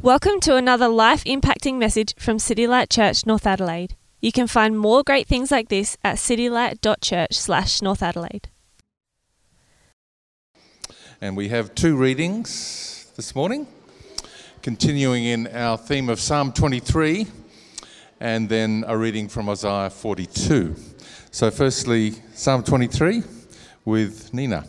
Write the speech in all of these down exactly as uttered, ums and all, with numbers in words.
Welcome to another life-impacting message from City Light Church, North Adelaide. You can find more great things like this at citylight.church slash North Adelaide. And we have two readings this morning, continuing in our theme of Psalm twenty-three, and then a reading from Isaiah forty-two. So firstly, Psalm twenty-three with Nina.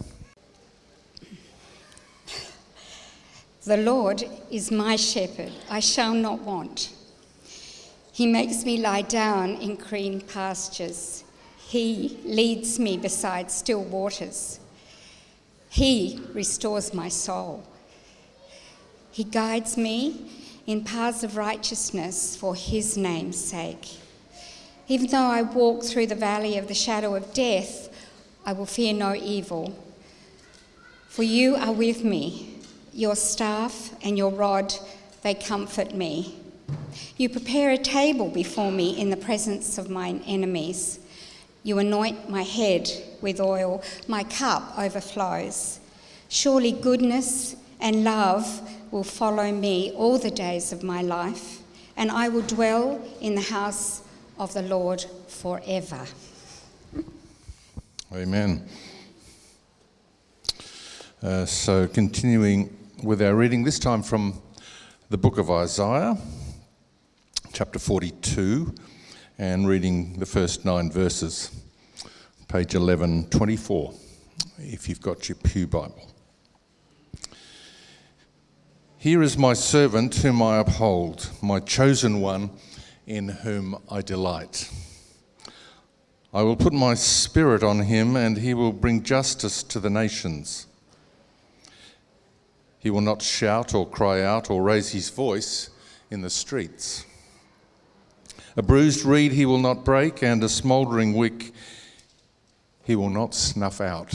The Lord is my shepherd, I shall not want. He makes me lie down in green pastures. He leads me beside still waters. He restores my soul. He guides me in paths of righteousness for his name's sake. Even though I walk through the valley of the shadow of death, I will fear no evil. For you are with me. Your staff and your rod, they comfort me. You prepare a table before me in the presence of mine enemies. You anoint my head with oil, my cup overflows. Surely goodness and love will follow me all the days of my life, and I will dwell in the house of the Lord forever. Amen. Uh, so continuing with our reading, this time from the book of Isaiah, chapter forty-two, and reading the first nine verses, page eleven twenty-four, if you've got your Pew Bible. Here is my servant whom I uphold, my chosen one in whom I delight. I will put my spirit on him, and he will bring justice to the nations. He will not shout or cry out or raise his voice in the streets. A bruised reed he will not break, and a smouldering wick he will not snuff out.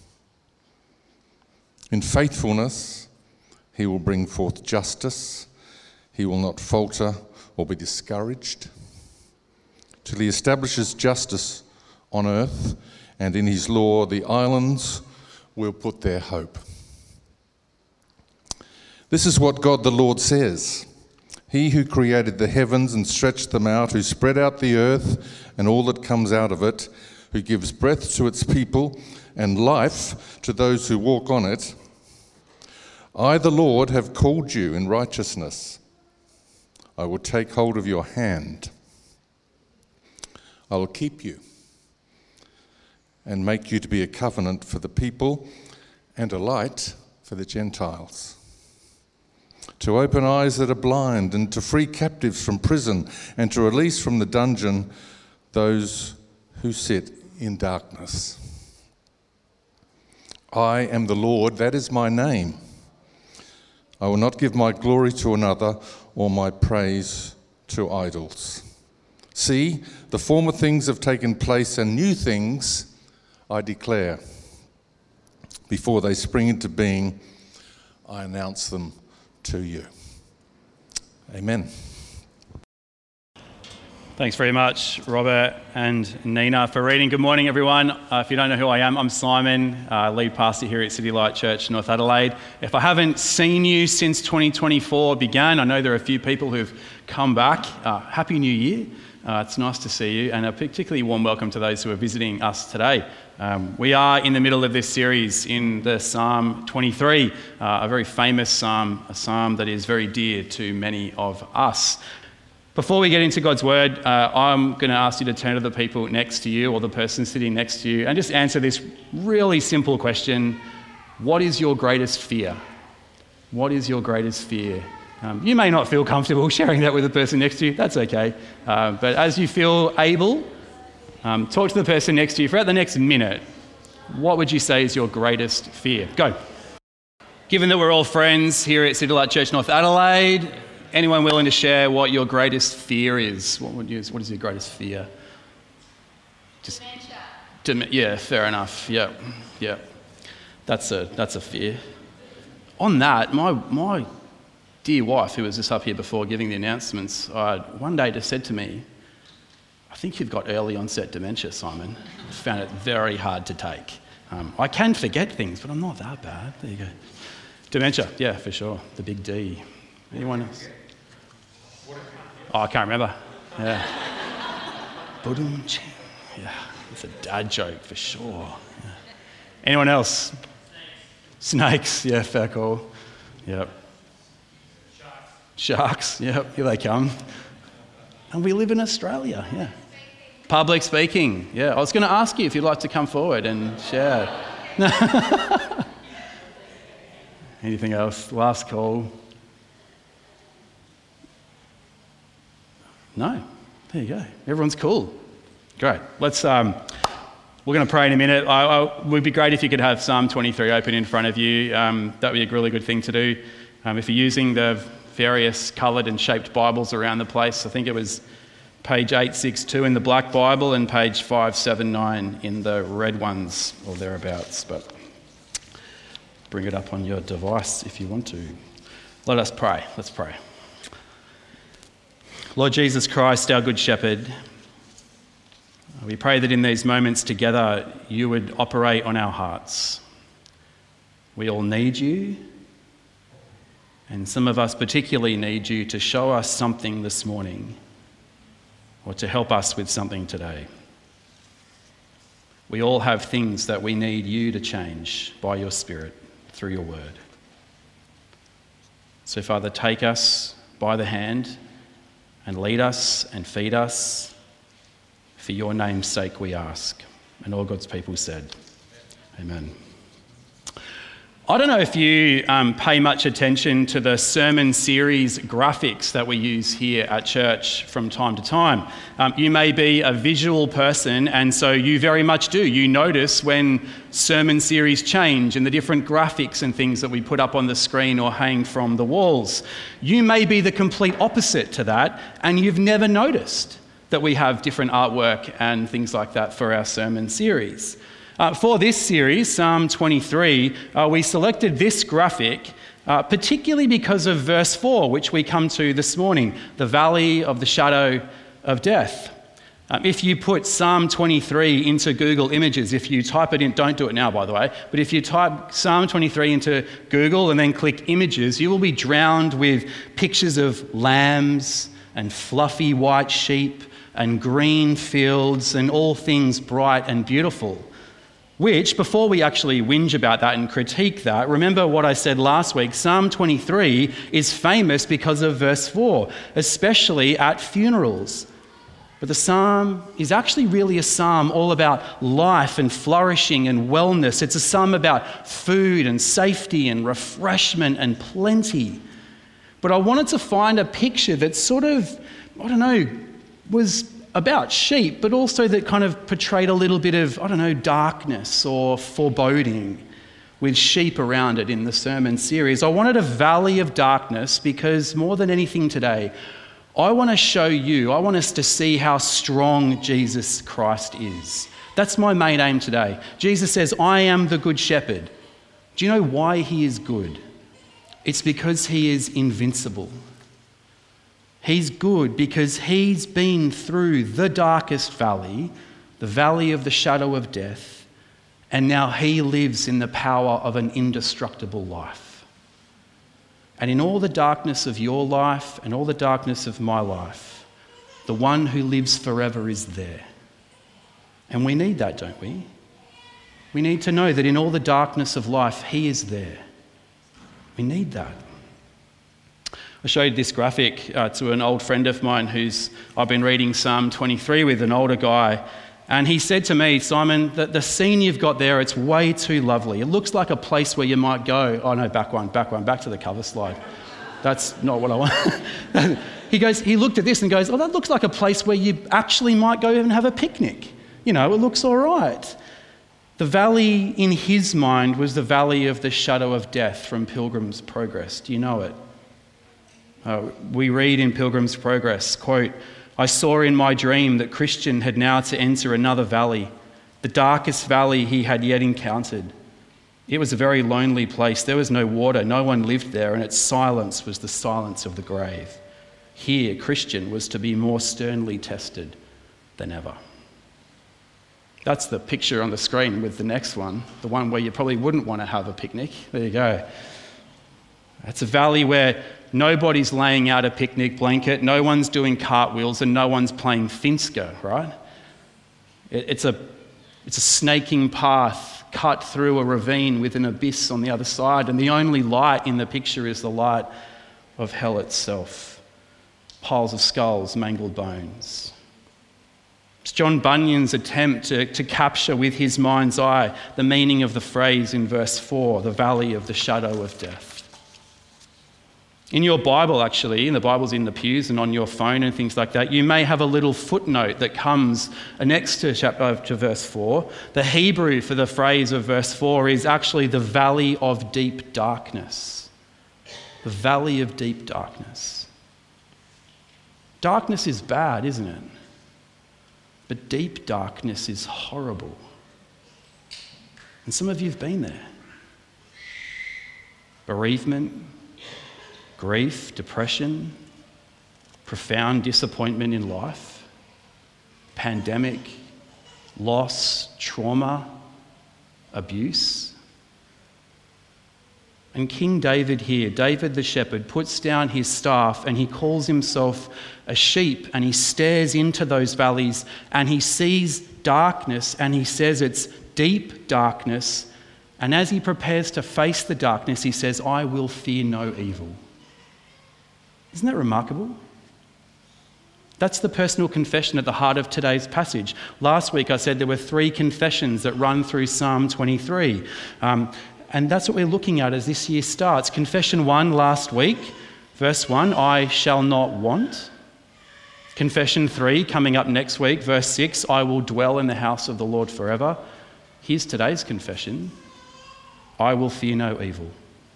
In faithfulness he will bring forth justice. He will not falter or be discouraged till he establishes justice on earth, and in his law the islands will put their hope. This is what God the Lord says. He who created the heavens and stretched them out, who spread out the earth and all that comes out of it, who gives breath to its people and life to those who walk on it. I, the Lord, have called you in righteousness. I will take hold of your hand. I will keep you and make you to be a covenant for the people and a light for the Gentiles. To open eyes that are blind, and to free captives from prison, and to release from the dungeon those who sit in darkness. I am the Lord, that is my name. I will not give my glory to another, or my praise to idols. See, the former things have taken place, and new things I declare. Before they spring into being, I announce them to you. Amen. Thanks very much, Robert and Nina, for reading. Good morning, everyone. Uh, if you don't know who I am, I'm Simon, uh, lead pastor here at City Light Church, North Adelaide. If I haven't seen you since twenty twenty-four began, I know there are a few people who've come back. Uh, Happy New Year. Uh, it's nice to see you, and a particularly warm welcome to those who are visiting us today. Um, we are in the middle of this series in the Psalm twenty-three, uh, a very famous psalm, a psalm that is very dear to many of us. Before we get into God's word, uh, I'm going to ask you to turn to the people next to you or the person sitting next to you and just answer this really simple question. What is your greatest fear? What is your greatest fear? Um, you may not feel comfortable sharing that with the person next to you. That's okay. Uh, but as you feel able, um, talk to the person next to you for about the next minute. What would you say is your greatest fear? Go. Given that we're all friends here at City Light Church North Adelaide, anyone willing to share what your greatest fear is? What would you? What is your greatest fear? Just dementia. Yeah, fair enough. Yeah, yeah. That's a that's a fear. On that, my my dear wife, who was just up here before giving the announcements, uh, one day just said to me, "I think you've got early onset dementia, Simon." I found it very hard to take. Um, I can forget things, but I'm not that bad. There you go. Dementia, yeah, for sure. The big D. Anyone else? Oh, I can't remember. Yeah. Yeah, it's a dad joke for sure. Yeah. Anyone else? Snakes. Snakes, yeah, fair call. Yep. Sharks. Sharks, yep, here they come. And we live in Australia, yeah. Public speaking, yeah. I was going to ask you if you'd like to come forward and share. Anything else? Last call. No. There you go. Everyone's cool. Great. Let's. Um, we're going to pray in a minute. I, I, it would be great if you could have Psalm twenty-three open in front of you. Um, that would be a really good thing to do. Um, if you're using the various coloured and shaped Bibles around the place, I think it was page eight sixty-two in the black Bible and page five seventy-nine in the red ones or thereabouts. But bring it up on your device if you want to. Let us pray. Let's pray. Lord Jesus Christ, our Good Shepherd, we pray that in these moments together you would operate on our hearts. We all need you, and some of us particularly need you to show us something this morning or to help us with something today. We all have things that we need you to change by your Spirit through your word. So, Father, take us by the hand and lead us and feed us. For your name's sake we ask. And all God's people said, amen. I don't know if you um, pay much attention to the sermon series graphics that we use here at church from time to time. Um, you may be a visual person, and so you very much do. You notice when sermon series change and the different graphics and things that we put up on the screen or hang from the walls. You may be the complete opposite to that, and you've never noticed that we have different artwork and things like that for our sermon series. Uh, for this series, Psalm twenty-three, uh, we selected this graphic uh, particularly because of verse four, which we come to this morning, the valley of the shadow of death. Um, if you put Psalm twenty-three into Google Images, if you type it in, don't do it now by the way, but if you type Psalm twenty-three into Google and then click Images, you will be drowned with pictures of lambs and fluffy white sheep and green fields and all things bright and beautiful. Which, before we actually whinge about that and critique that, remember what I said last week, Psalm twenty-three is famous because of verse four, especially at funerals. But the psalm is actually really a psalm all about life and flourishing and wellness. It's a psalm about food and safety and refreshment and plenty. But I wanted to find a picture that sort of, I don't know, was about sheep, but also that kind of portrayed a little bit of, I don't know, darkness or foreboding with sheep around it in the sermon series. I wanted a valley of darkness because more than anything today, I want to show you, I want us to see how strong Jesus Christ is. That's my main aim today. Jesus says, I am the good shepherd. Do you know why he is good? It's because he is invincible. He's good because he's been through the darkest valley, the valley of the shadow of death, and now he lives in the power of an indestructible life. And in all the darkness of your life and all the darkness of my life, the one who lives forever is there. And we need that, don't we? We need to know that in all the darkness of life, he is there. We need that. I showed this graphic uh, to an old friend of mine who's, I've been reading Psalm twenty-three with, an older guy, and he said to me, Simon, that the scene you've got there, it's way too lovely. It looks like a place where you might go. Oh no, back one, back one, back to the cover slide. That's not what I want. He goes, he looked at this and goes, oh, that looks like a place where you actually might go and have a picnic. You know, it looks all right. The valley in his mind was the valley of the shadow of death from Pilgrim's Progress. Do you know it? Uh, we read in Pilgrim's Progress, quote, I saw in my dream that Christian had now to enter another valley, the darkest valley he had yet encountered. It was a very lonely place. There was no water. No one lived there, and its silence was the silence of the grave. Here, Christian was to be more sternly tested than ever. That's the picture on the screen with the next one, the one where you probably wouldn't want to have a picnic. There you go. It's a valley where nobody's laying out a picnic blanket, no one's doing cartwheels, and no one's playing Finska, right? It, it's a, it's a snaking path cut through a ravine with an abyss on the other side, and the only light in the picture is the light of hell itself. Piles of skulls, mangled bones. It's John Bunyan's attempt to, to capture with his mind's eye the meaning of the phrase in verse four, the valley of the shadow of death. In your Bible, actually, and the Bible's in the pews and on your phone and things like that, you may have a little footnote that comes next to chapter to verse four. The Hebrew for the phrase of verse four is actually the valley of deep darkness. The valley of deep darkness. Darkness is bad, isn't it? But deep darkness is horrible. And some of you have been there. Bereavement, grief, depression, profound disappointment in life, pandemic, loss, trauma, abuse. And King David here, David the shepherd, puts down his staff and he calls himself a sheep, and he stares into those valleys and he sees darkness and he says it's deep darkness. And as he prepares to face the darkness, he says, I will fear no evil. Isn't that remarkable? That's the personal confession at the heart of today's passage. Last week I said there were three confessions that run through Psalm twenty-three. Um, and that's what we're looking at as this year starts. Confession one last week, verse one, I shall not want. Confession three coming up next week, verse six, I will dwell in the house of the Lord forever. Here's today's confession, I will fear no evil.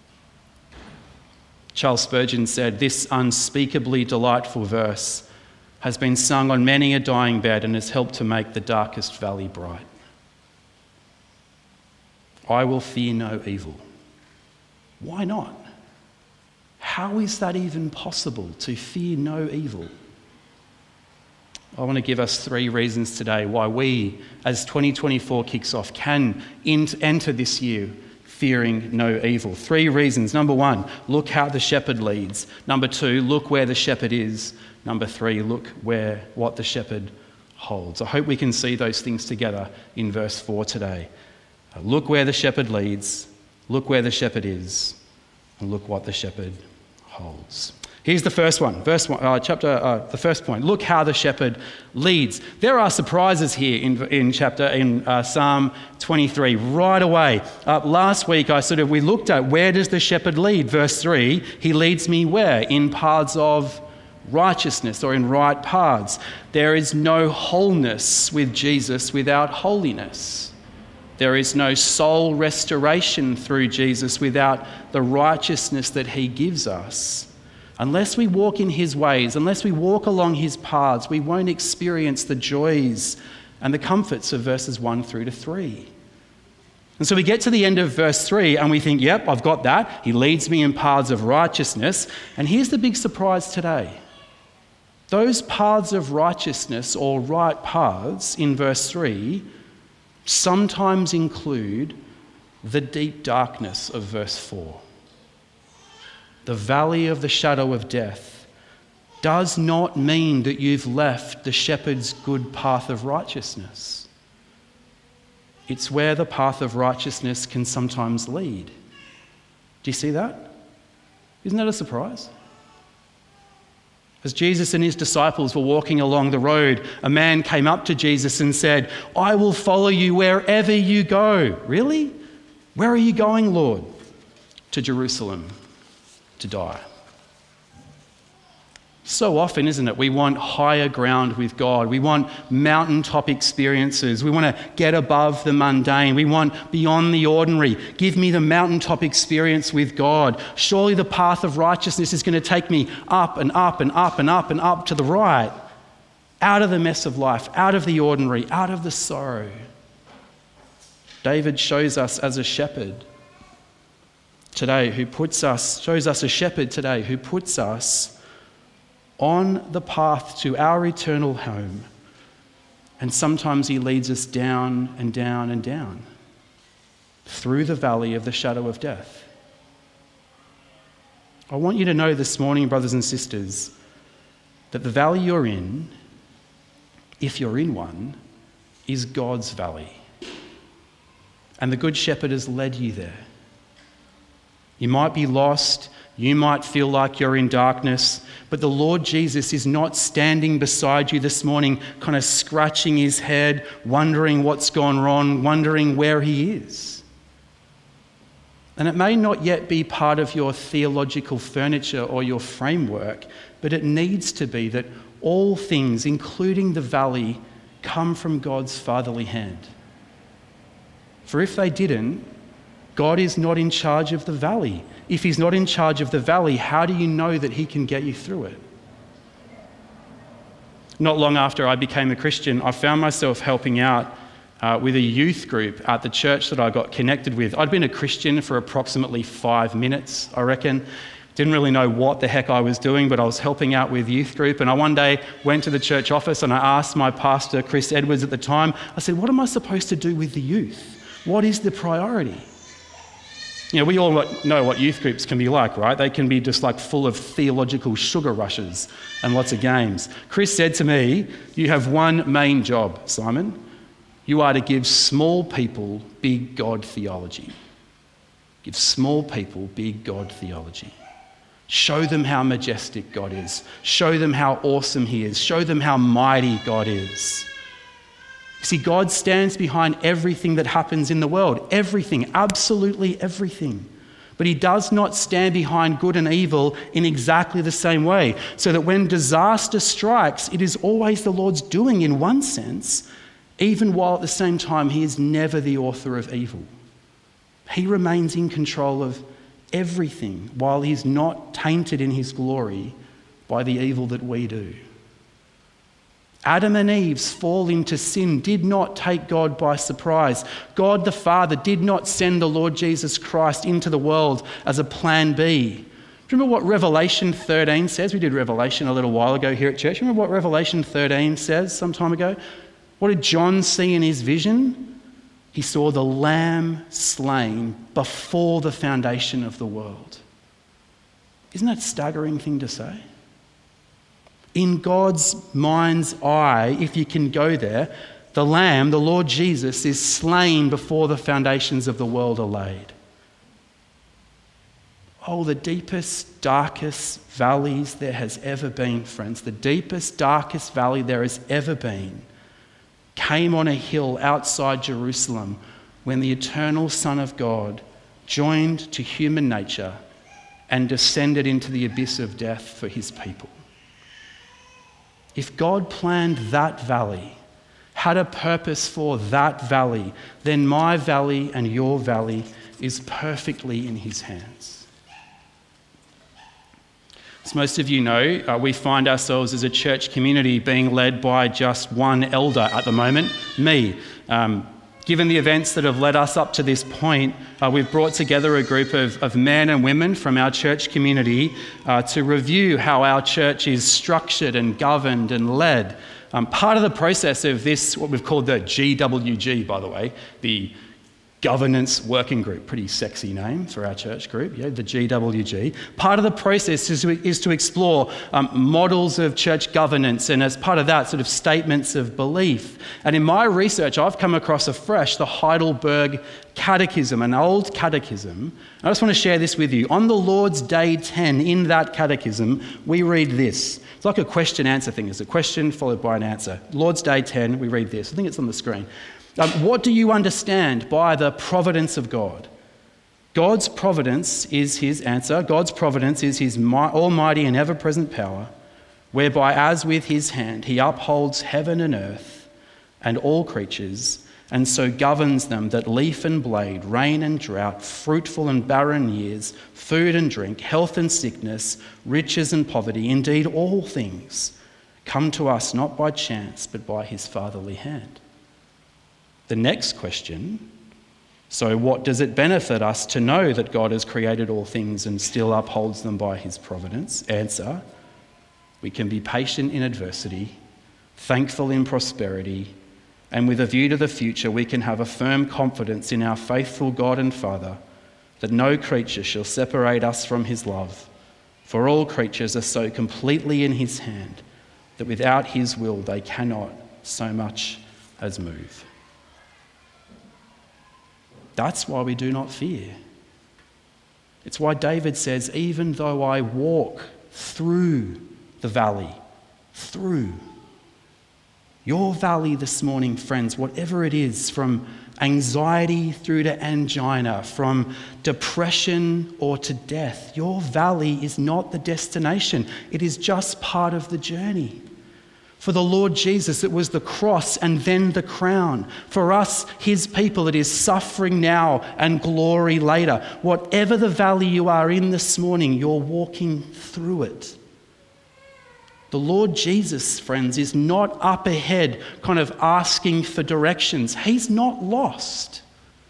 Charles Spurgeon said, this unspeakably delightful verse has been sung on many a dying bed and has helped to make the darkest valley bright. I will fear no evil. Why not? How is that even possible, to fear no evil? I want to give us three reasons today why we, as twenty twenty-four kicks off, can enter this year fearing no evil. Three reasons. Number one, look how the shepherd leads. Number two, look where the shepherd is. Number three, look where what the shepherd holds. I hope we can see those things together in verse four today. Look where the shepherd leads, look where the shepherd is, and look what the shepherd holds. Here's the first one, verse one, uh, chapter. Uh, the first point. Look how the shepherd leads. There are surprises here in in chapter in uh, Psalm twenty-three right away. Uh, last week, I sort of we looked at where does the shepherd lead. Verse three, he leads me where? In paths of righteousness, or in right paths. There is no wholeness with Jesus without holiness. There is no soul restoration through Jesus without the righteousness that he gives us. Unless we walk in his ways, unless we walk along his paths, we won't experience the joys and the comforts of verses one through to three. And so we get to the end of verse three and we think, yep, I've got that. He leads me in paths of righteousness. And here's the big surprise today. Those paths of righteousness, or right paths, in verse three, sometimes include the deep darkness of verse four. The valley of the shadow of death does not mean that you've left the shepherd's good path of righteousness. It's where the path of righteousness can sometimes lead. Do you see that? Isn't that a surprise? As Jesus and his disciples were walking along the road, a man came up to Jesus and said, I will follow you wherever you go. Really? Where are you going, Lord? To Jerusalem, to die. So often, isn't it, we want higher ground with God. We want mountaintop experiences. We want to get above the mundane. We want beyond the ordinary. Give me the mountaintop experience with God. Surely the path of righteousness is going to take me up and up and up and up and up to the right, out of the mess of life, out of the ordinary, out of the sorrow. David shows us as a shepherd today who puts us, shows us a shepherd today who puts us on the path to our eternal home. And sometimes he leads us down and down and down through the valley of the shadow of death. I want you to know this morning, brothers and sisters, that the valley you're in, if you're in one, is God's valley. And the Good Shepherd has led you there. You might be lost, you might feel like you're in darkness, but the Lord Jesus is not standing beside you this morning, kind of scratching his head, wondering what's gone wrong, wondering where he is. And it may not yet be part of your theological furniture or your framework, but it needs to be that all things, including the valley, come from God's fatherly hand. For if they didn't, God is not in charge of the valley. If he's not in charge of the valley, how do you know that he can get you through it? Not long after I became a Christian, I found myself helping out uh, with a youth group at the church that I got connected with. I'd been a Christian for approximately five minutes, I reckon. Didn't really know what the heck I was doing, but I was helping out with youth group. And I one day went to the church office and I asked my pastor, Chris Edwards at the time, I said, what am I supposed to do with the youth? What is the priority? You know, we all know what youth groups can be like, right? They can be just like full of theological sugar rushes and lots of games. Chris said to me, you have one main job, Simon. You are to give small people big God theology. Give small people big God theology. Show them how majestic God is. Show them how awesome he is. Show them how mighty God is. You see, God stands behind everything that happens in the world. Everything, absolutely everything. But he does not stand behind good and evil in exactly the same way. So that when disaster strikes, it is always the Lord's doing in one sense, even while at the same time he is never the author of evil. He remains in control of everything while he's not tainted in his glory by the evil that we do. Adam and Eve's fall into sin did not take God by surprise. God the Father did not send the Lord Jesus Christ into the world as a plan B. Remember what Revelation thirteen says? We did Revelation a little while ago here at church. Remember what Revelation thirteen says some time ago? What did John see in his vision? He saw the Lamb slain before the foundation of the world. Isn't that a staggering thing to say? In God's mind's eye, if you can go there, the Lamb, the Lord Jesus, is slain before the foundations of the world are laid. Oh, the deepest, darkest valleys there has ever been, friends, the deepest, darkest valley there has ever been came on a hill outside Jerusalem when the eternal Son of God joined to human nature and descended into the abyss of death for his people. If God planned that valley, had a purpose for that valley, then my valley and your valley is perfectly in his hands. As most of you know, uh, we find ourselves as a church community being led by just one elder at the moment, me. Um, given the events that have led us up to this point, uh, we've brought together a group of, of men and women from our church community uh, to review how our church is structured and governed and led. Um, part of the process of this, what we've called the G W G, by the way, the Governance Working Group, pretty sexy name for our church group, yeah, the G W G. Part of the process is to, is to explore um, models of church governance, and as part of that, sort of statements of belief. And in my research, I've come across afresh the Heidelberg Catechism, an old catechism. I just want to share this with you. On the Lord's Day ten, in that catechism, we read this. It's like a question-answer thing. It's a question followed by an answer. Lord's Day ten, we read this. I think it's on the screen. Um, what do you understand by the providence of God? God's providence is his answer. God's providence is his almighty and ever-present power, whereby as with his hand he upholds heaven and earth and all creatures, and so governs them that leaf and blade, rain and drought, fruitful and barren years, food and drink, health and sickness, riches and poverty, indeed all things come to us not by chance but by his fatherly hand. The next question, so what does it benefit us to know that God has created all things and still upholds them by his providence? Answer, we can be patient in adversity, thankful in prosperity, and with a view to the future, we can have a firm confidence in our faithful God and Father that no creature shall separate us from his love, For all creatures are so completely in his hand that without his will they cannot so much as move. That's why we do not fear. It's why David says, even though I walk through the valley, through your valley this morning, friends, whatever it is, from anxiety through to angina, from depression or to death, your valley is not the destination. It is just part of the journey. For the Lord Jesus, it was the cross and then the crown. For us, his people, it is suffering now and glory later. Whatever the valley you are in this morning, you're walking through it. The Lord Jesus, friends, is not up ahead kind of asking for directions. He's not lost.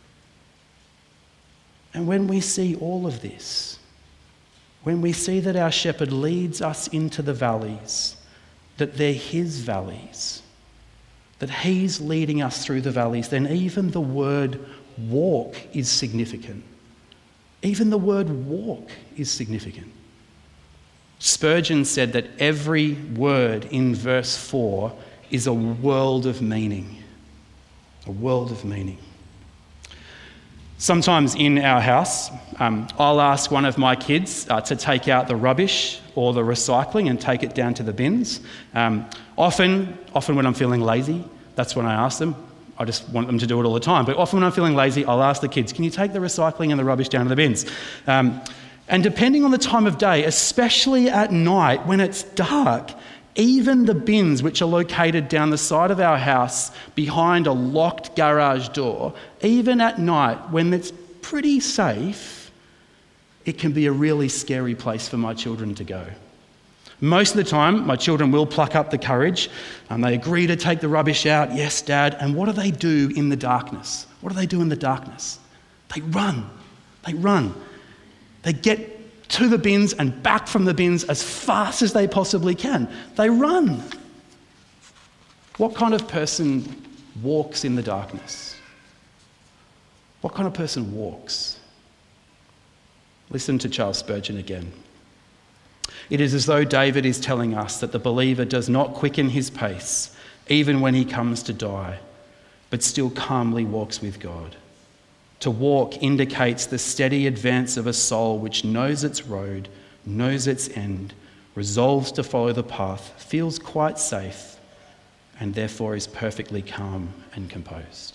And when we see all of this, when we see that our shepherd leads us into the valleys, that they're his valleys, that he's leading us through the valleys, then even the word walk is significant. Even the word walk is significant. Spurgeon said that every word in verse four is a world of meaning. A world of meaning. Sometimes in our house, um, I'll ask one of my kids uh, to take out the rubbish or the recycling and take it down to the bins. Um, often, often when I'm feeling lazy, that's when I ask them. I just want them to do it all the time. But often when I'm feeling lazy, I'll ask the kids, can you take the recycling and the rubbish down to the bins? Um, and depending on the time of day, especially at night when it's dark, even the bins, which are located down the side of our house behind a locked garage door, even at night when it's pretty safe, it can be a really scary place for my children to go. Most of the time, my children will pluck up the courage and they agree to take the rubbish out. Yes, Dad. And what do they do in the darkness? What do they do in the darkness? They run. They run. They get to the bins and back from the bins as fast as they possibly can. They run. What kind of person walks in the darkness? What kind of person walks? Listen to Charles Spurgeon again. It is as though David is telling us that the believer does not quicken his pace, even when he comes to die, but still calmly walks with God. To walk indicates the steady advance of a soul which knows its road, knows its end, resolves to follow the path, feels quite safe, and therefore is perfectly calm and composed.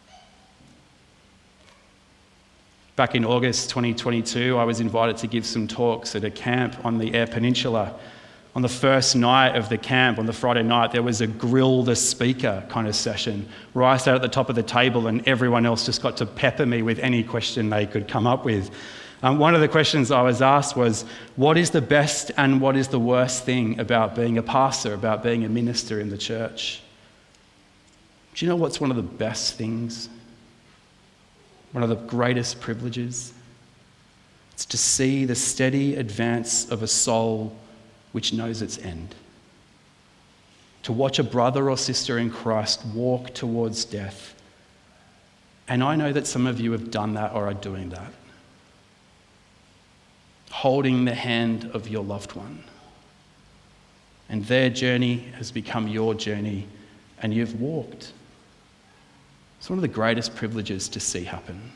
Back in August twenty twenty-two, I was invited to give some talks at a camp on the Eyre Peninsula. On the first night of the camp, on the Friday night, there was a grill the speaker kind of session where I sat at the top of the table and everyone else just got to pepper me with any question they could come up with. Um, one of the questions I was asked was, what is the best and what is the worst thing about being a pastor, about being a minister in the church? Do you know what's one of the best things? One of the greatest privileges? It's to see the steady advance of a soul which knows its end. To watch a brother or sister in Christ walk towards death. And I know that some of you have done that or are doing that. Holding the hand of your loved one. And their journey has become your journey and you've walked. It's one of the greatest privileges to see happen.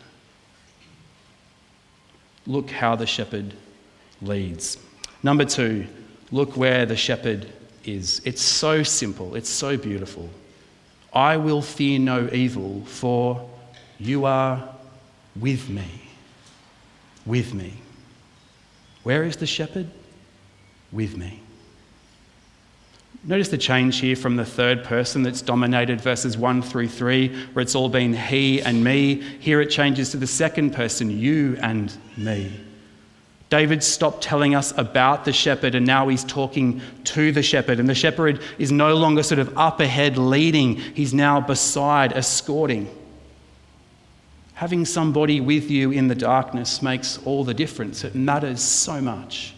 Look how the shepherd leads. Number two, look where the shepherd is. It's so simple. It's so beautiful. I will fear no evil, for you are with me. With me. Where is the shepherd? With me. Notice the change here from the third person that's dominated verses one through three, where it's all been he and me. Here it changes to the second person, you and me. David stopped telling us about the shepherd and now he's talking to the shepherd. And the shepherd is no longer sort of up ahead leading. He's now beside, escorting. Having somebody with you in the darkness makes all the difference. It matters so much.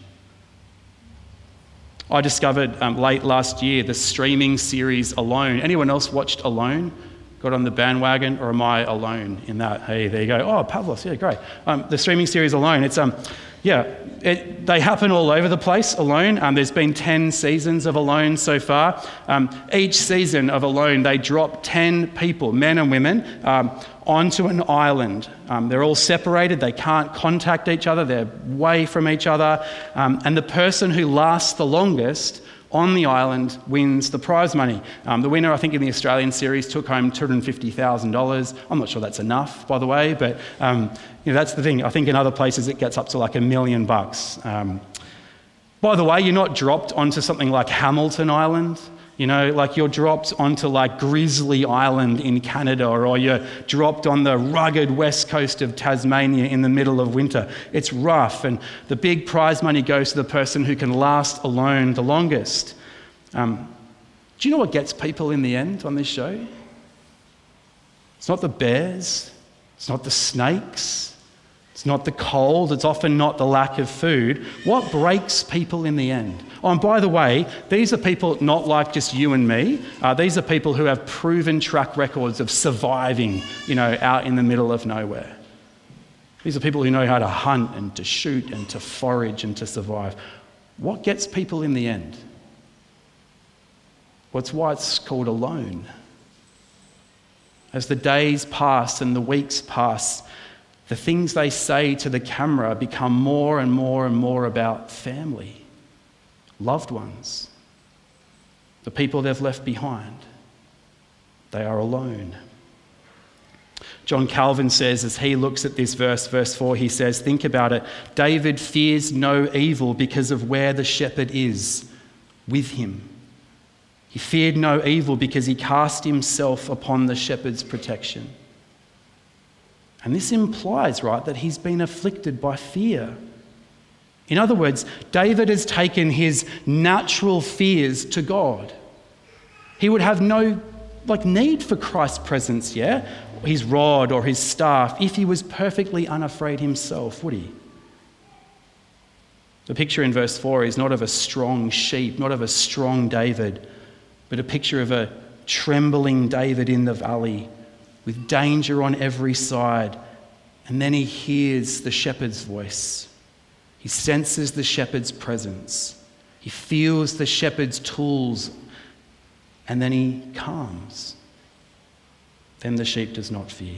I discovered um, late last year the streaming series Alone. Anyone else watched Alone? Got on the bandwagon, or am I alone in that? Hey, there you go. Oh, Pavlos, yeah, great. Um, the streaming series Alone. It's um, Yeah, it, they happen all over the place, Alone. Um, there's been ten seasons of Alone so far. Um, each season of Alone, they drop ten people, men and women, um, onto an island. Um, they're all separated. They can't contact each other. They're away from each other. Um, and the person who lasts the longest on the island wins the prize money. Um, the winner, I think, in the Australian series took home two hundred fifty thousand dollars. I'm not sure that's enough, by the way, but um, you know, that's the thing. I think in other places it gets up to like a million bucks. Um, by the way, you're not dropped onto something like Hamilton Island. You know, like you're dropped onto like Grizzly Island in Canada, or you're dropped on the rugged west coast of Tasmania in the middle of winter. It's rough, and the big prize money goes to the person who can last alone the longest. Um, do you know what gets people in the end on this show? It's not the bears, it's not the snakes, it's not the cold, it's often not the lack of food. What breaks people in the end? Oh, and by the way, these are people not like just you and me. Uh, these are people who have proven track records of surviving, you know, out in the middle of nowhere. These are people who know how to hunt and to shoot and to forage and to survive. What gets people in the end? Well, it's why it's called Alone. As the days pass and the weeks pass, the things they say to the camera become more and more and more about family. Loved ones, the people they've left behind. They are alone. John Calvin says, as he looks at this verse, verse four, he says, think about it. David fears no evil because of where the shepherd is with him. He feared no evil because he cast himself upon the shepherd's protection. And this implies, right, that he's been afflicted by fear. In other words, David has taken his natural fears to God. He would have no like need for Christ's presence, yeah? His rod or his staff, if he was perfectly unafraid himself, would he? The picture in verse four is not of a strong sheep, not of a strong David, but a picture of a trembling David in the valley with danger on every side. And then he hears the shepherd's voice. He senses the shepherd's presence. He feels the shepherd's tools, and then he calms. Then the sheep does not fear.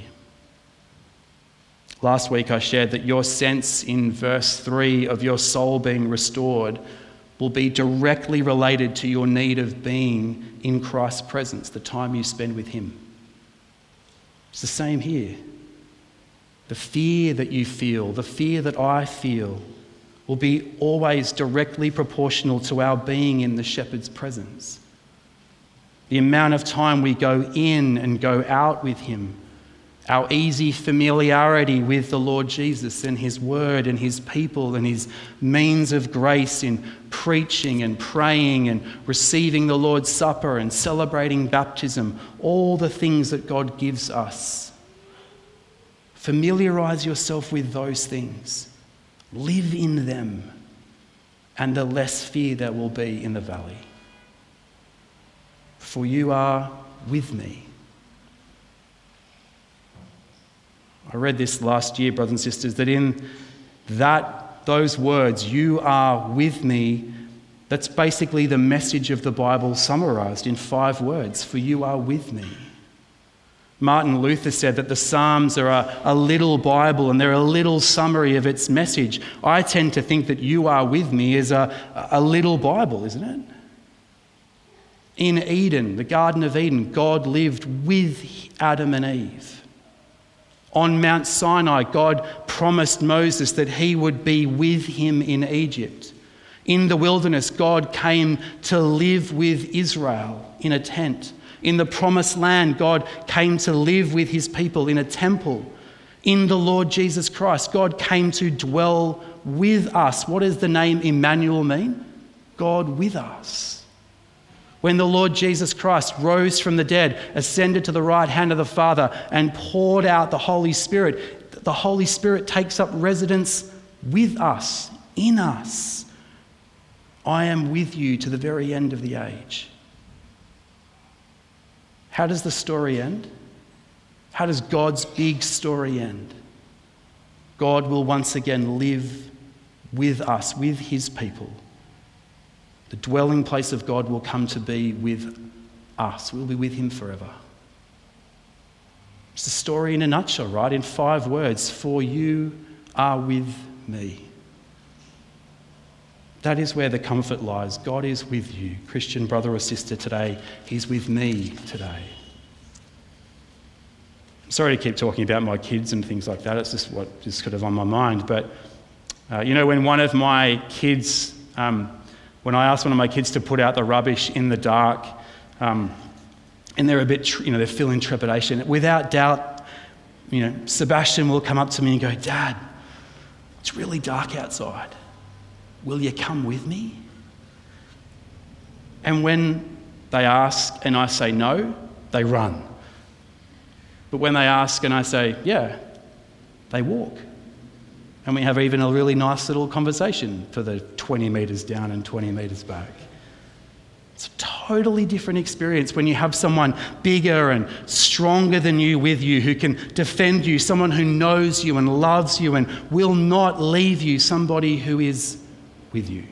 Last week I shared that your sense in verse three of your soul being restored will be directly related to your need of being in Christ's presence, the time you spend with him. It's the same here. The fear that you feel, the fear that I feel, will be always directly proportional to our being in the shepherd's presence. The amount of time we go in and go out with him, our easy familiarity with the Lord Jesus and his word and his people and his means of grace in preaching and praying and receiving the Lord's Supper and celebrating baptism, all the things that God gives us. Familiarize yourself with those things. Live in them, and the less fear there will be in the valley. For you are with me. I read this last year, brothers and sisters, that in that those words, you are with me, that's basically the message of the Bible summarized in five words, for you are with me. Martin Luther said that the Psalms are a, a little Bible and they're a little summary of its message. I tend to think that you are with me is a, a little Bible, isn't it? In Eden, the Garden of Eden, God lived with Adam and Eve. On Mount Sinai, God promised Moses that he would be with him in Egypt. In the wilderness, God came to live with Israel in a tent. In the promised land, God came to live with his people in a temple. In the Lord Jesus Christ, God came to dwell with us. What does the name Emmanuel mean? God with us. When the Lord Jesus Christ rose from the dead, ascended to the right hand of the Father, and poured out the Holy Spirit, the Holy Spirit takes up residence with us, in us. I am with you to the very end of the age. How does the story end? How does God's big story end? God will once again live with us, with his people. The dwelling place of God will come to be with us. We'll be with him forever. It's the story in a nutshell, right? In five words, for you are with me. That is where the comfort lies. God is with you. Christian brother or sister today, he's with me today. I'm sorry to keep talking about my kids and things like that. It's just what is sort of on my mind. But, uh, you know, when one of my kids, um, when I asked one of my kids to put out the rubbish in the dark, um, and they're a bit, you know, they're feeling trepidation, without doubt, you know, Sebastian will come up to me and go, Dad, it's really dark outside. Will you come with me? And when they ask and I say no, they run. But when they ask and I say, yeah, they walk. And we have even a really nice little conversation for the twenty metres down and twenty metres back. It's a totally different experience when you have someone bigger and stronger than you with you who can defend you, someone who knows you and loves you and will not leave you, somebody who is with you.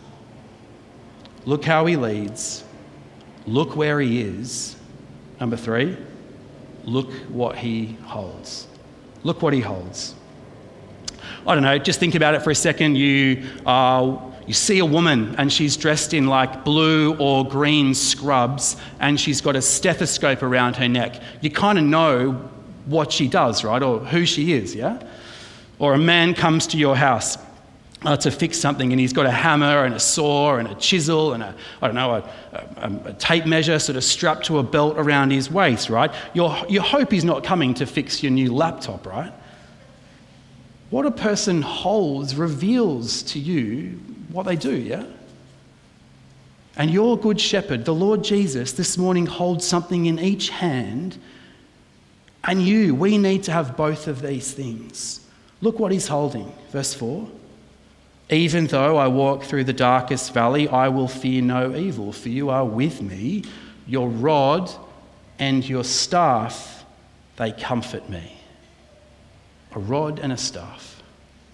Look how he leads. Look where he is. Number three, look what he holds. Look what he holds. I don't know, just think about it for a second. You uh, you see a woman and she's dressed in like blue or green scrubs and she's got a stethoscope around her neck. You kind of know what she does, right? Or who she is, yeah? Or a man comes to your house Uh, to fix something, and he's got a hammer and a saw and a chisel and a, I don't know, a, a, a tape measure sort of strapped to a belt around his waist, right? Your, you hope he's not coming to fix your new laptop, right? What a person holds reveals to you what they do, yeah? And your good shepherd, the Lord Jesus, this morning holds something in each hand, and you, we need to have both of these things. Look what he's holding, verse four. Even though I walk through the darkest valley, I will fear no evil, for you are with me. Your rod and your staff, they comfort me. A rod and a staff.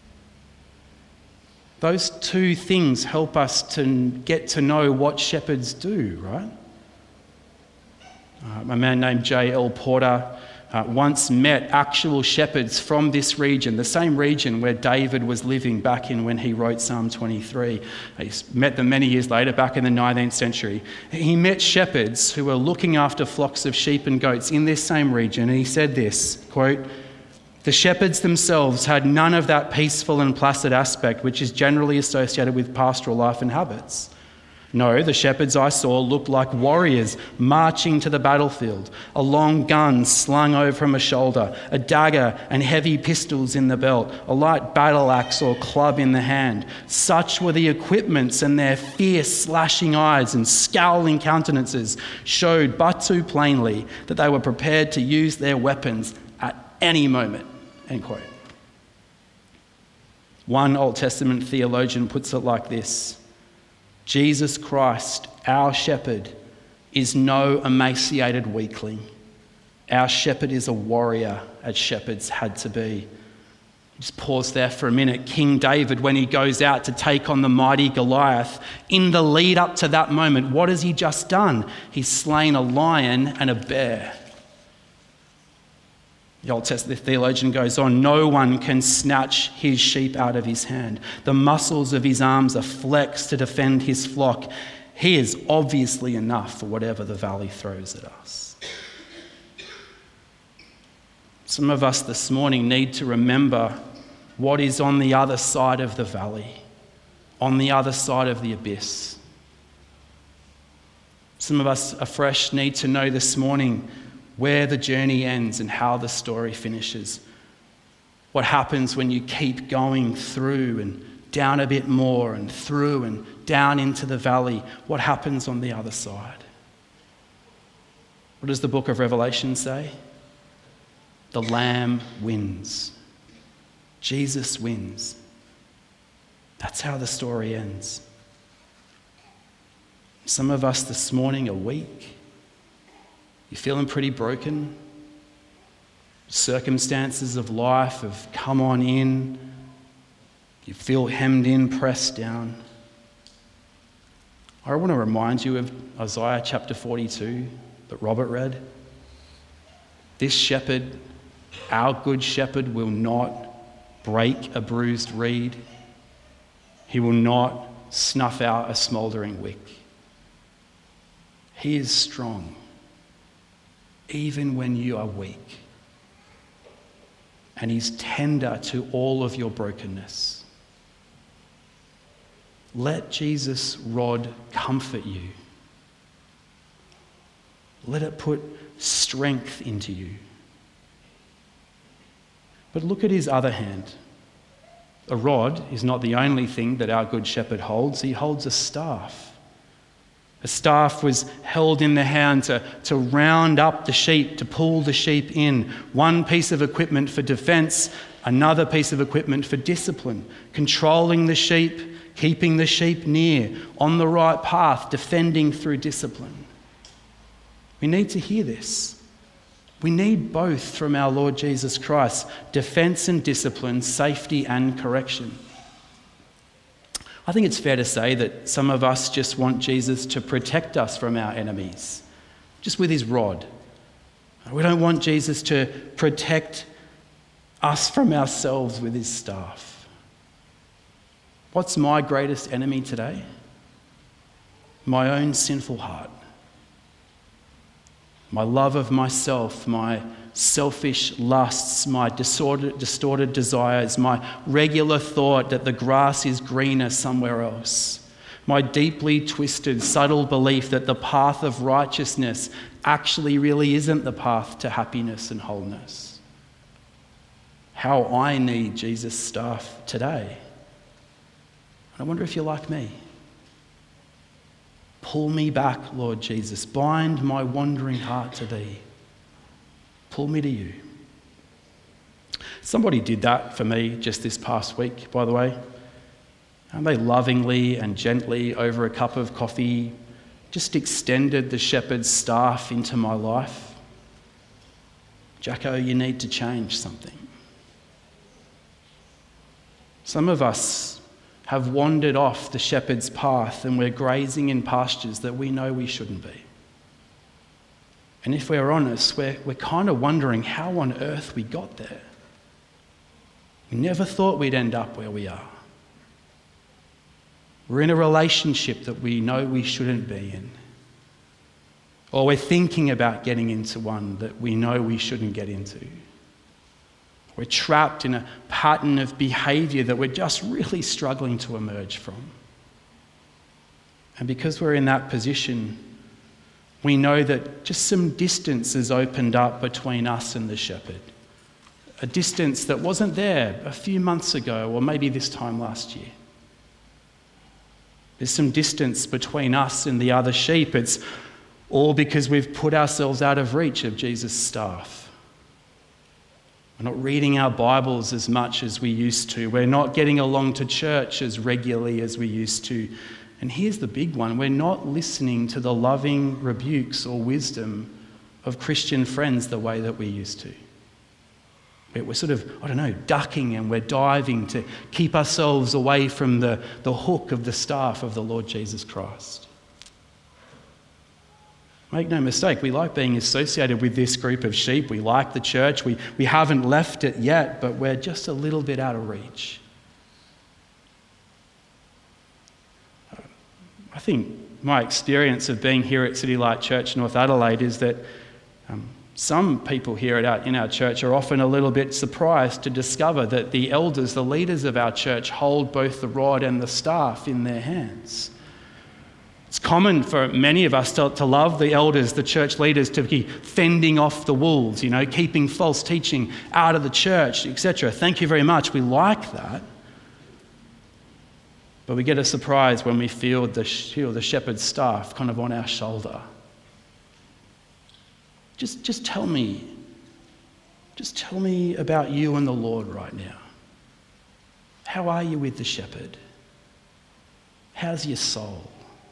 Those two things help us to get to know what shepherds do, right? Uh, a man named J L Porter Uh, once met actual shepherds from this region, the same region where David was living back in when he wrote Psalm twenty-three. He met them many years later, back in the nineteenth century. He met shepherds who were looking after flocks of sheep and goats in this same region, and he said this, quote, "The shepherds themselves had none of that peaceful and placid aspect which is generally associated with pastoral life and habits. No, the shepherds I saw looked like warriors marching to the battlefield, a long gun slung over my shoulder, a dagger and heavy pistols in the belt, a light battle axe or club in the hand. Such were the equipments, and their fierce slashing eyes and scowling countenances showed but too plainly that they were prepared to use their weapons at any moment." End quote. One Old Testament theologian puts it like this: Jesus Christ, our shepherd, is no emaciated weakling. Our shepherd is a warrior, as shepherds had to be. Just pause there for a minute. King David, when he goes out to take on the mighty Goliath, in the lead up to that moment, what has he just done? He's slain a lion and a bear. The Old Testament theologian goes on, no one can snatch his sheep out of his hand. The muscles of his arms are flexed to defend his flock. He is obviously enough for whatever the valley throws at us. Some of us this morning need to remember what is on the other side of the valley, on the other side of the abyss. Some of us afresh need to know this morning where the journey ends and how the story finishes. What happens when you keep going through and down a bit more and through and down into the valley? What happens on the other side? What does the book of Revelation say? The Lamb wins. Jesus wins. That's how the story ends. Some of us this morning are weak. You're feeling pretty broken. Circumstances of life have come on in. You feel hemmed in, pressed down. I want to remind you of Isaiah chapter forty-two that Robert read. This shepherd, our good shepherd, will not break a bruised reed. He will not snuff out a smouldering wick. He is strong, even when you are weak. And he's tender to all of your brokenness. Let Jesus' rod comfort you. Let it put strength into you. But look at his other hand. A rod is not the only thing that our good shepherd holds. He holds a staff. A staff was held in the hand to, to round up the sheep, to pull the sheep in. One piece of equipment for defense, another piece of equipment for discipline, controlling the sheep, keeping the sheep near, on the right path, defending through discipline. We need to hear this. We need both from our Lord Jesus Christ, defense and discipline, safety and correction. I think it's fair to say that some of us just want Jesus to protect us from our enemies, just with his rod. We don't want Jesus to protect us from ourselves with his staff. What's my greatest enemy today? My own sinful heart. My love of myself, my selfish lusts, my disordered, distorted desires, my regular thought that the grass is greener somewhere else, my deeply twisted, subtle belief that the path of righteousness actually really isn't the path to happiness and wholeness. How I need Jesus' staff today. I wonder if you're like me. Pull me back, Lord Jesus. Bind my wandering heart to thee. Pull me to you. Somebody did that for me just this past week, by the way. And they lovingly and gently, over a cup of coffee, just extended the shepherd's staff into my life. Jacko, you need to change something. Some of us have wandered off the shepherd's path and we're grazing in pastures that we know we shouldn't be. And if we're honest, we're, we're kind of wondering how on earth we got there. We never thought we'd end up where we are. We're in a relationship that we know we shouldn't be in. Or we're thinking about getting into one that we know we shouldn't get into. We're trapped in a pattern of behaviour that we're just really struggling to emerge from. And because we're in that position, we know that just some distance has opened up between us and the shepherd. A distance that wasn't there a few months ago or maybe this time last year. There's some distance between us and the other sheep. It's all because we've put ourselves out of reach of Jesus' staff. We're not reading our Bibles as much as we used to. We're not getting along to church as regularly as we used to. And here's the big one. We're not listening to the loving rebukes or wisdom of Christian friends the way that we used to. We're sort of, I don't know, ducking and we're diving to keep ourselves away from the, the hook of the staff of the Lord Jesus Christ. Make no mistake, we like being associated with this group of sheep. We like the church. We, we haven't left it yet, but we're just a little bit out of reach. I think my experience of being here at City Light Church North Adelaide is that um, some people here at our, in our church are often a little bit surprised to discover that the elders, the leaders of our church, hold both the rod and the staff in their hands. It's common for many of us to, to love the elders, the church leaders, to be fending off the wolves, you know, keeping false teaching out of the church, et cetera. Thank you very much. We like that. But we get a surprise when we feel the, feel the shepherd's staff kind of on our shoulder. Just, just tell me, just tell me about you and the Lord right now. How are you with the shepherd? How's your soul?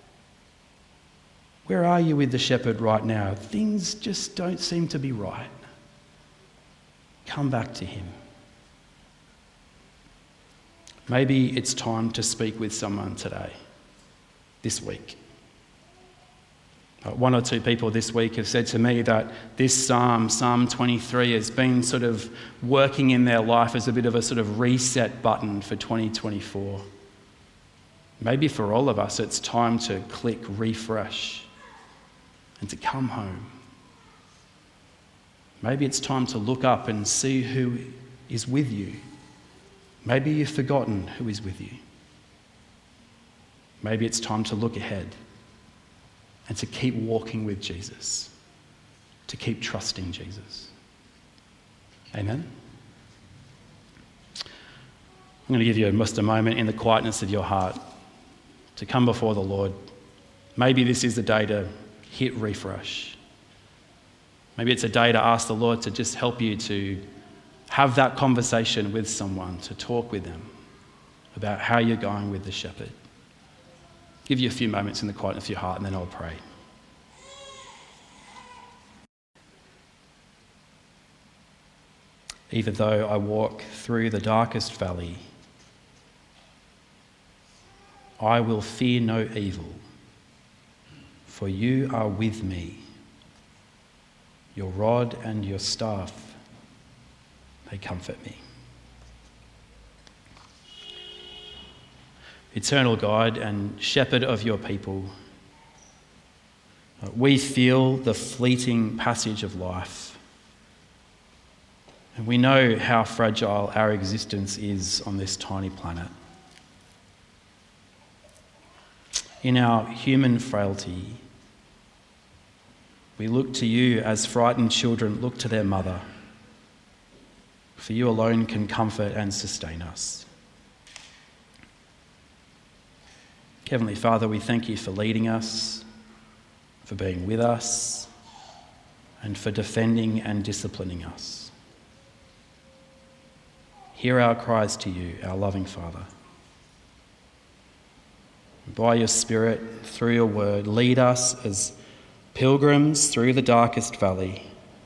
Where are you with the shepherd right now? Things just don't seem to be right. Come back to him. Maybe it's time to speak with someone today, this week. Uh, one or two people this week have said to me that this psalm, Psalm twenty-three, has been sort of working in their life as a bit of a sort of reset button for twenty twenty-four. Maybe for all of us, it's time to click refresh and to come home. Maybe it's time to look up and see who is with you. Maybe you've forgotten who is with you. Maybe it's time to look ahead and to keep walking with Jesus, to keep trusting Jesus. Amen? I'm going to give you just a moment in the quietness of your heart to come before the Lord. Maybe this is the day to hit refresh. Maybe it's a day to ask the Lord to just help you to have that conversation with someone, to talk with them about how you're going with the shepherd. Give you a few moments in the quietness of your heart and then I'll pray. Even though I walk through the darkest valley, I will fear no evil, for you are with me. Your rod and your staff, they comfort me. Eternal God and shepherd of your people, we feel the fleeting passage of life. And we know how fragile our existence is on this tiny planet. In our human frailty, we look to you as frightened children look to their mother, for you alone can comfort and sustain us. Heavenly Father, we thank you for leading us, for being with us, and for defending and disciplining us. Hear our cries to you, our loving Father. By your Spirit, through your word, lead us as pilgrims through the darkest valley.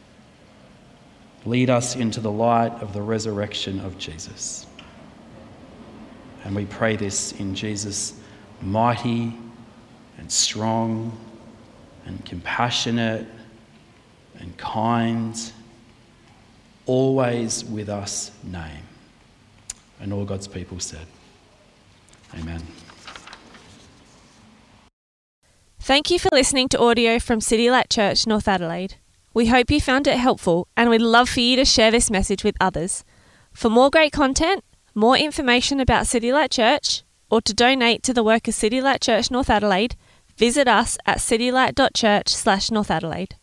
Lead us into the light of the resurrection of Jesus. And we pray this in Jesus' mighty and strong and compassionate and kind, always with us name. And all God's people said, Amen. Thank you for listening to audio from City Light Church, North Adelaide. We hope you found it helpful and we'd love for you to share this message with others. For more great content, more information about City Light Church, or to donate to the work of City Light Church North Adelaide, visit us at citylight dot church slash North Adelaide.